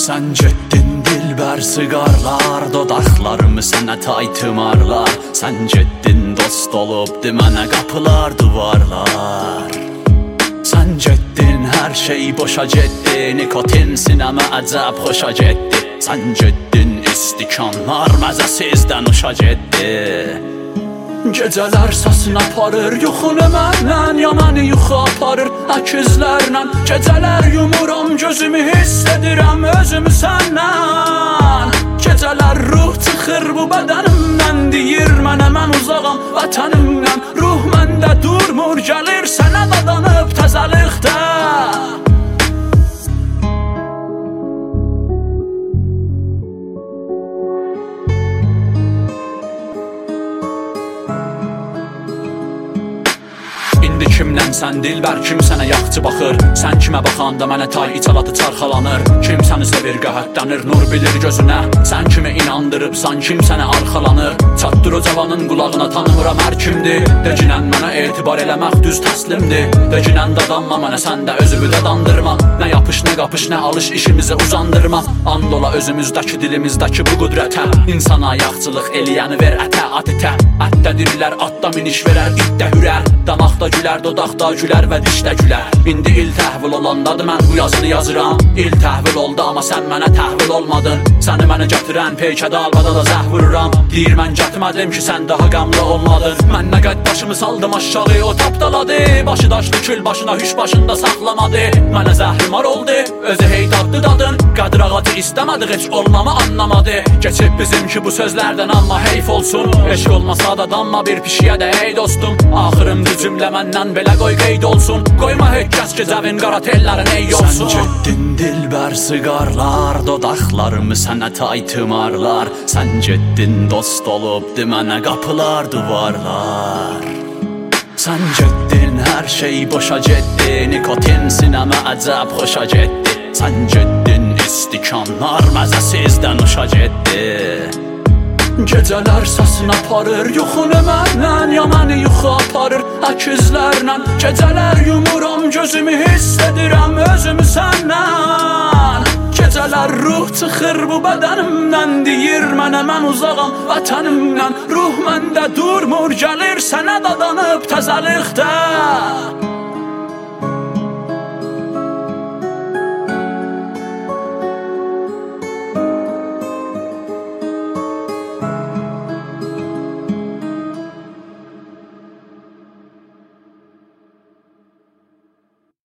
Sən getdin dilbər siqarlar, dodaqlarımı sənə tay tımarlar. Sən getdin dost olubdu mənə qapılar, duvarlar. Sən getdin hər şey boşa getdi, nikotin sinəmə əcəb xoşa getdi. Sən getdin istikanlar məzəsizdən uşa getdi. Gecələr səsini aparır, yuxunu məndən, ya məni yuxu aparır əkizlərlə. Gecələr yumuram gözümü, hiss edirəm özümü səndən. Gecələr ruh çıxır bu bədənimdən, deyir mənə mən uzağam vətənimdən. Ruh məndə durmur, gəlir sənə dadanıb təzəlikdə. İndi kimdən sən dilbər, kim sənə yaxçı baxır? Sən kimə baxanda mənə tay içalatı çarxalanır? Kim səni sevir, qəhətlənir, nur bilir gözünə? Sən kimi inandırıbsan, kim sənə arxalanır? Çatdır o cavanın qulağına, tanımıram hər kimdir. Deginən mənə etibar eləmək düz təslimdir. Deginən dadanma mənə, sən də özümü dadandırma. Nə yapış, nə qapış, nə alış, işimizi uzandırma. And ola özümüzdəki, dilimizdəki bu qüdrətə. İnsana yaxçılıq eləyəni ver ətə, at itə. Ətdə dirilər, atda miniş verər, itdə hürər. Damaqda gülər, dodaqda gülər və dişdə gülər. İndi il təhvil olandadır, mən bu yazını yazıram. İl təhvil oldu, amma sən mənə təhvil olmadın. Səni mənə gətirən peykədə albada da zəh vururam. Deyir mən gətmədim ki, sən daha qəmli olmadın. Mən nə qəd başımı saldım aşağı, o tapdaladı. Başı daşlı kül başına, hüş başında saxlamadı. Mənə zəhrimar oldu, özü heydatdı dadın. Qədir ağacı istəmədi, heç olmamı anlamadı. Keçib bizimki bu sözlərdən, amma heyf olsun. Eşq olmasa da damma bir pişiyə də ey dostum. Axırımdı cümlə məndən belə qoy qeyd olsun. Qoyma heç kəs ki cəvin qara tellərin ey olsun. Sən getdin dilbər siqarlar, dodaqlarımı sənə tay tımarlar. Sən getdin dost olubdu mənə qapılar, duvarlar. Sən getdin hər şey boşa getdi, nikotin sinəmə əcəb xoşa getdi. Sən getdin istikanlar məzəsizdən uşa getdi. Gecələr səsini aparır, yuxunu məndən, ya məni yuxu aparır əkizlərlə. Gecələr yumuram gözümü, hiss edirəm özümü səndən. Gecələr ruh çıxır bu bədənimdən, deyir mənə mən uzağam vətənimdən. Ruh məndə durmur, gəlir sənə dadanıb təzəlikdə.